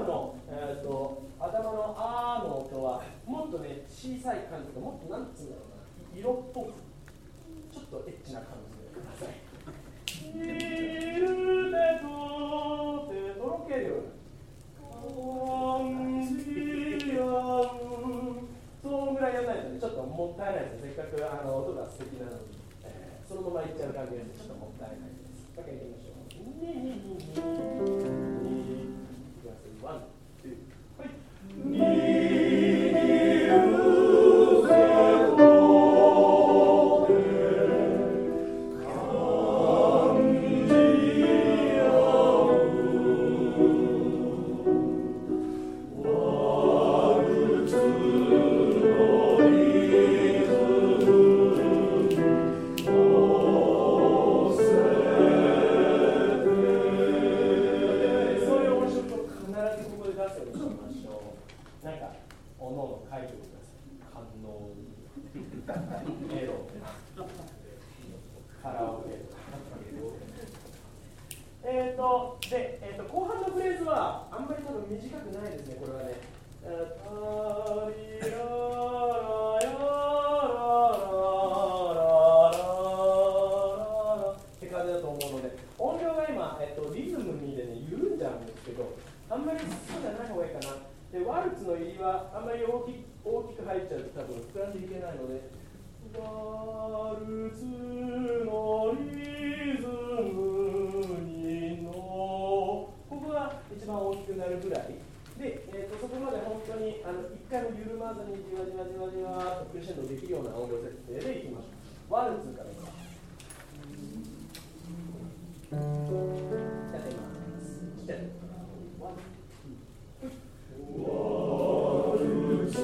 の、頭のあーの音はもっとね小さい感じがもっとなんつうんだろうな色っぽくちょっとエッチな感じでください。イルテトってとろけるような感じやそのぐらいやらないとねちょっともったいないです。せっかく音が素敵なのに、そのままいっちゃう感じです。ちょっともったいないです。だけいきましょう。ワン、ツー、はい。後半のフレーズはあんまり多分短くないですね。これはね。って感じだと思うので、音量が今、リズムにでね緩んじゃうんですけど、あんまりそうじゃない方がいいかな。で、ワルツの入りはあんまり大きく入っちゃうと多分膨らんでいけないので、ワルツのリズムにのここが一番大きくなるぐらいで、そこまで本当に一回も緩まずにじわじわじわじわとクレッシェンドできるような音量設定でいきましょう。ワルツからいきます。やってみます。ワン、ツー、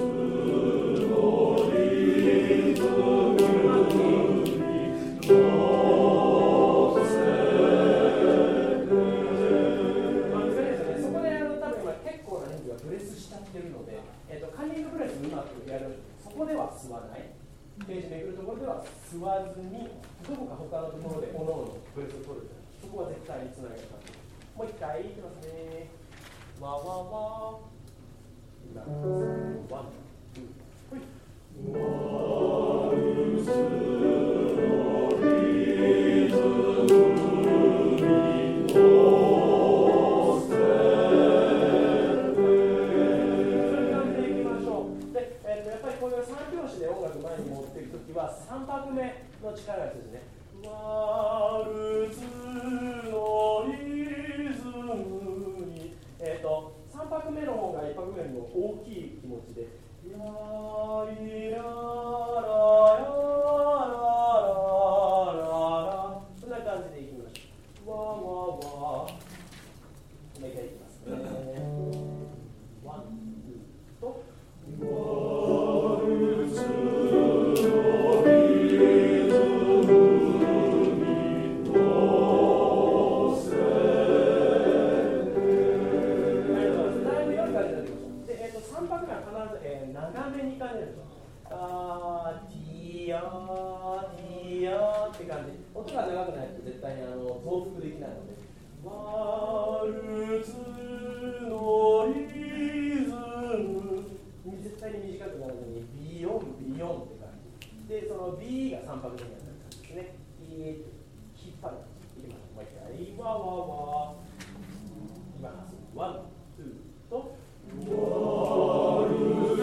カンニングブレスうまくやる。そこでは吸わない。ページめくるところでは吸わずに、どこか他のところでおのおのブレスを取る。そこは絶対につなげる感じ。もう一回いきますね。わわわ。ワン、ツー、ほい。3拍目の力が必要ですね。ワルツのリズムに、3拍目の方が1拍目よりも大きい気持ちで、ラリララララララ、そんな感じでいきましょう。わわわ。もう一回いきますね。ワン、ツーと。ワルツ長めに感じるでしょ。ティヤーティヤーって感じ。音が長くないと絶対に増幅できないので、ワルツのリズムに絶対に短くならずにビヨンビヨンって感じで、その B が3拍目になる感じですね。引っ張る。いきます。もう一回。ワワワ。いきます。ワン、ツーと。ワルツ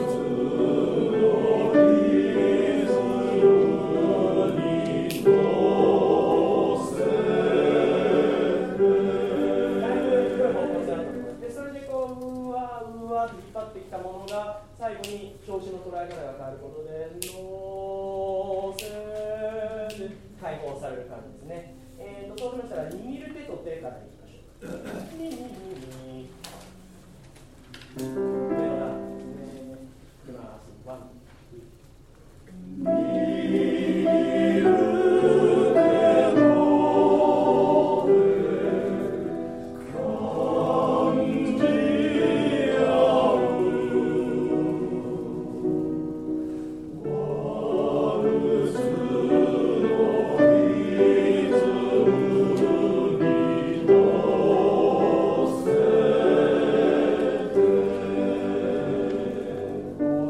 引っ張ってきたものが最後に調子の捉え方が変わることでノーセで解放される感じですね。そうしましたら握る手と手からいきましょう。